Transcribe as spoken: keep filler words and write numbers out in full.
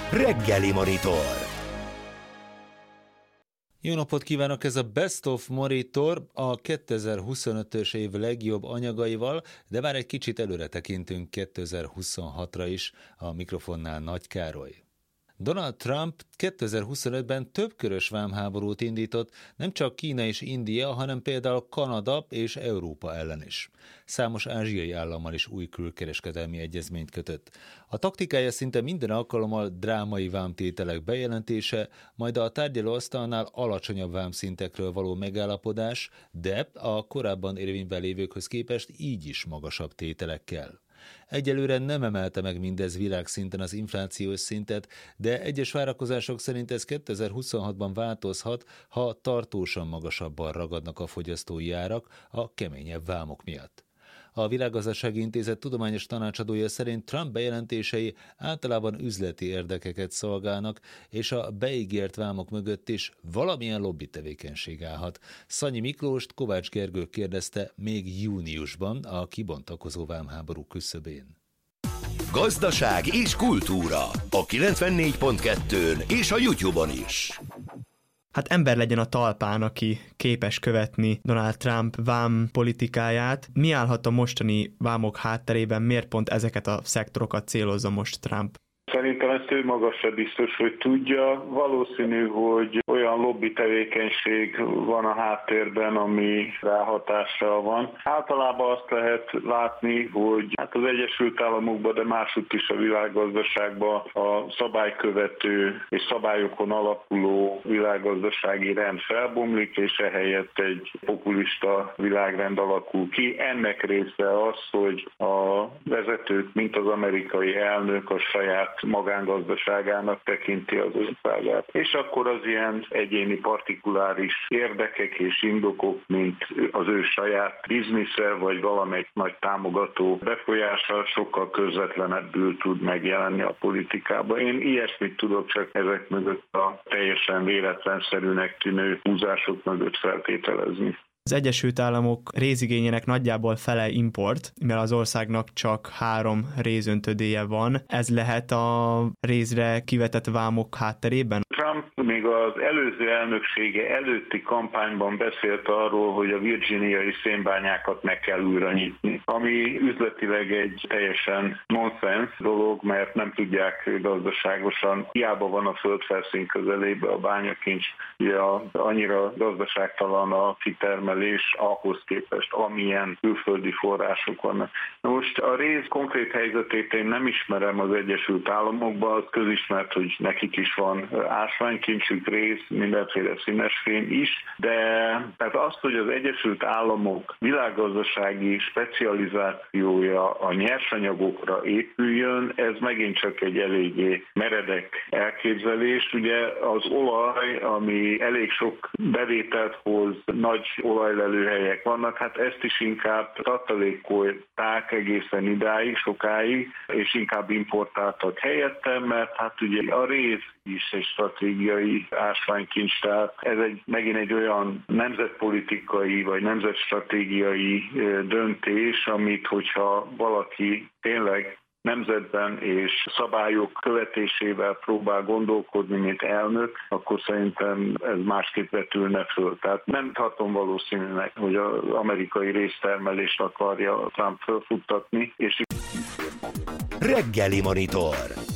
Reggeli Monitor. Jó napot kívánok, ez a Best of Monitor a kétezer-huszonötös év legjobb anyagaival, de már egy kicsit előre tekintünk kétezer-huszonhatra is, a mikrofonnál Nagy Károly. Donald Trump kétezer-huszonötben többkörös vámháborút indított, nem csak Kína és India, hanem például Kanada és Európa ellen is. Számos ázsiai állammal is új külkereskedelmi egyezményt kötött. A taktikája szinte minden alkalommal drámai vámtételek bejelentése, majd a tárgyalóasztalnál alacsonyabb vámszintekről való megállapodás, de a korábban érvényben lévőkhöz képest így is magasabb tételekkel. Egyelőre nem emelte meg mindez világszinten az inflációs szintet, de egyes várakozások szerint ez kétezer-huszonhatban változhat, ha tartósan magasabban ragadnak a fogyasztói árak a keményebb vámok miatt. A Világgazdasági Intézet tudományos tanácsadója szerint Trump bejelentései általában üzleti érdekeket szolgálnak, és a beígért vámok mögött is valamilyen lobby tevékenység állhat. Szanyi Miklóst Kovács Gergő kérdezte még júniusban a kibontakozó vámháború küszöbén. Gazdaság és kultúra a kilencvennégy pont kettőn és a YouTube-on is. Hát ember legyen a talpán, aki képes követni Donald Trump vám politikáját. Mi állhat a mostani vámok hátterében, miért pont ezeket a szektorokat célozza most Trump? Szerintem ezt ő maga sem biztos, hogy tudja. Valószínű, hogy olyan lobby tevékenység van a háttérben, ami ráhatással van. Általában azt lehet látni, hogy hát az Egyesült Államokban, de másutt is a világgazdaságban a szabálykövető és szabályokon alapuló világgazdasági rend felbomlik, és ehelyett egy populista világrend alakul ki. Ennek része az, hogy a vezetők, mint az amerikai elnök a saját magángazdaságának tekinti az országát. És akkor az ilyen egyéni partikuláris érdekek és indokok, mint az ő saját biznisze, vagy valamelyik nagy támogató befolyással sokkal közvetlenebbül tud megjelenni a politikában. Én ilyesmit tudok csak ezek mögött a teljesen véletlenszerűnek tűnő húzások mögött feltételezni. Az Egyesült Államok rézigényének nagyjából fele import, mert az országnak csak három rézöntödéje van. Ez lehet a rézre kivetett vámok hátterében? Trump még az előző elnöksége előtti kampányban beszélt arról, hogy a virginiai szénbányákat meg kell újra nyitni, ami üzletileg egy teljesen nonsens dolog, mert nem tudják gazdaságosan, hiába van a földfelszín közelébe a bányakincs, ugye annyira gazdaságtalan a kitermelés ahhoz képest, amilyen külföldi források vannak. Most a réz konkrét helyzetét én nem ismerem az Egyesült Államokban, az közismert, hogy nekik is van ásványkincsük, réz, mindenféle színesfém is, de tehát azt, hogy az Egyesült Államok világgazdasági specializációja a nyersanyagokra épüljön, ez megint csak egy eléggé meredek elképzelés. Ugye az olaj, ami elég sok bevételt hoz, nagy olajlelőhelyek vannak, hát ezt is inkább tartalékolták egészen idáig, sokáig, és inkább importáltak helyette, mert hát ugye a réz is egy stratégiai ásványkincs, tehát ez egy, megint egy olyan nemzetpolitikai vagy nemzetstratégiai döntés, amit hogyha valaki tényleg nemzetben és szabályok követésével próbál gondolkodni, mint elnök, akkor szerintem ez másképp vetülne föl. Tehát nem tartom valószínűleg, hogy az amerikai résztermelést akarja Trump fölfuttatni. És... Reggeli Monitor.